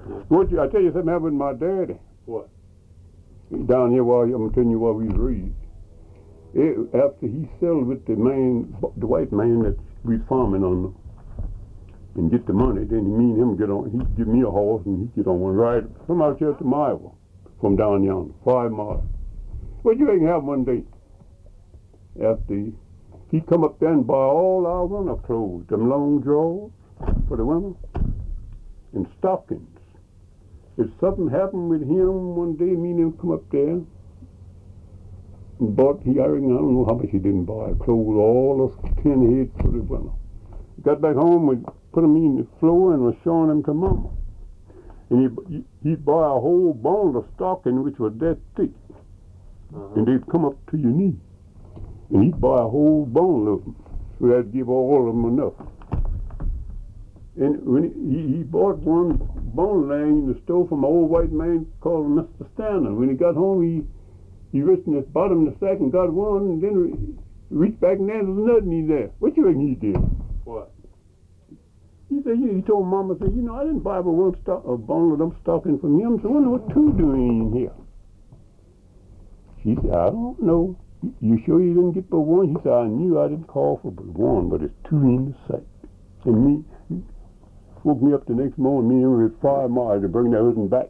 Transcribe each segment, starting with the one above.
I tell you something happened with my daddy. What? Down here, I'm telling you where we was raised. After he settled with the white man that we was farming on, and get the money, then me and him get on. He'd give me a horse and he'd get on one ride from out here to Iowa, from down yonder, 5 miles. What you reckon happened one day? After he come up there and buy all our winter clothes, them long drawers for the winter, and stockings. If something happened with him one day, me and him come up there and bought, I don't know how much he didn't buy, clothes, all those 10 heads for the winter. Got back home, we put them in the floor and was showing them to Mama. And he'd buy a whole bundle of stocking which was that thick. And they'd come up to your knee. And he'd buy a whole bundle of them. So that'd give all of them enough. And when he bought one bundle there in the store from an old white man called Mr. Stanton. When he got home, he reached in the bottom of the sack and got one, and then reached back and there was nothing in there. What you reckon he did? What? He said, he told Mama, I didn't buy but a bundle of them stockings from him, so I wonder what two doing in here. She said, I don't know. You sure you didn't get but one? He said, I knew I didn't call for but one, but it's two in the sack. And he woke me up the next morning, me and him with 5 miles to bring that husband back.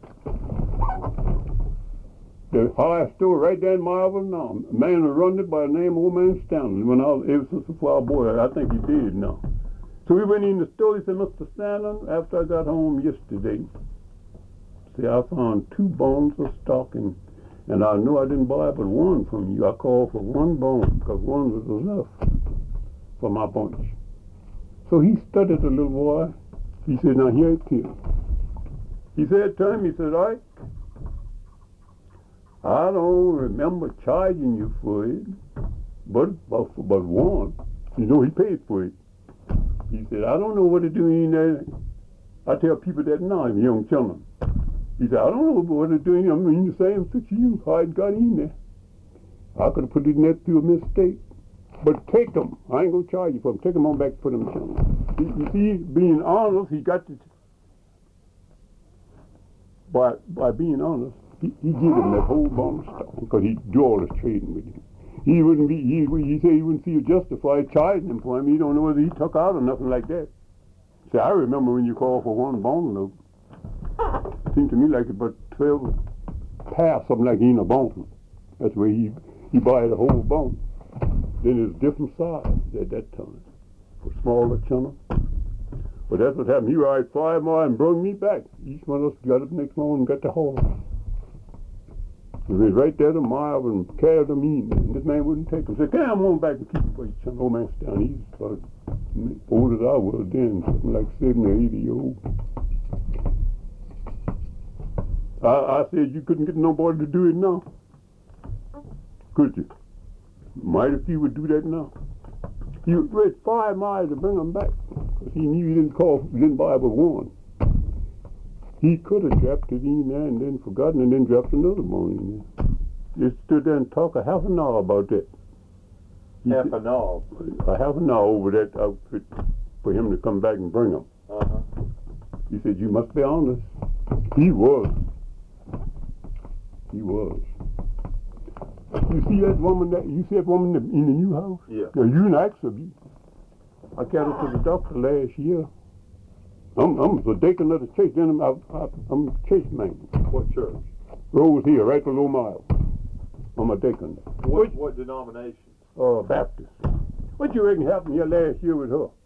The high store right there in Iowa now. A man was running it by the name of Old Man Stanley. Ever since before I was a boy, I think he did now. So we went in the store. He said, Mr. Stanley, after I got home yesterday, I found 2 bones of stocking, and I know I didn't buy but one from you. I called for 1 bone because 1 was enough for my bunch. So he studied a little while. He said, now here it is. He said to him, all right, I don't remember charging you for it, but 1. He paid for it. He said, I don't know what to do in there. I tell people that now, young children. He said, I don't know what to do in there. I'm in the same situation how it got in there. I could have put it in there through a mistake. But take them. I ain't going to charge you for them. Take them on back for them children. You see, being honest, he got to, by being honest, he gave him that whole bundle of stuff because he'd do all this trading with him. He said he wouldn't feel justified charging him for him. He don't know whether he took out or nothing like that. See, I remember when you called for 1 bundle of, it seemed to me like about 12 pounds, something like in a bundle. That's where he buy the whole bundle. Then it's different size at that time for smaller children. But that's what happened. He ride 5 miles and brought me back. Each one of us got up next morning and got the horse. We was right there to mile and carried them in. And this man wouldn't take them. He said, come on back and keep it for you, son. Old man down. He's about old as I was then, something like 70 or 80 years old. I said you couldn't get nobody to do it now. Could you? Might if you would do that now. He rode 5 miles to bring them back. Because he knew he didn't buy but 1. He could have dropped it in there and then forgotten and then dropped another bone in there. Just stood there and talked a half an hour about that. Half an hour? A half an hour over that outfit for him to come back and bring them. He said, you must be honest. He was. He was. You see that woman in the new house? Yeah. Now, you an accident. I carried her to the doctor last year. I'm the deacon of the church. Then I'm a church man. What church? Rose Hill, right below Mile. I'm a deacon. What denomination? Baptist. What you reckon happened here last year with her?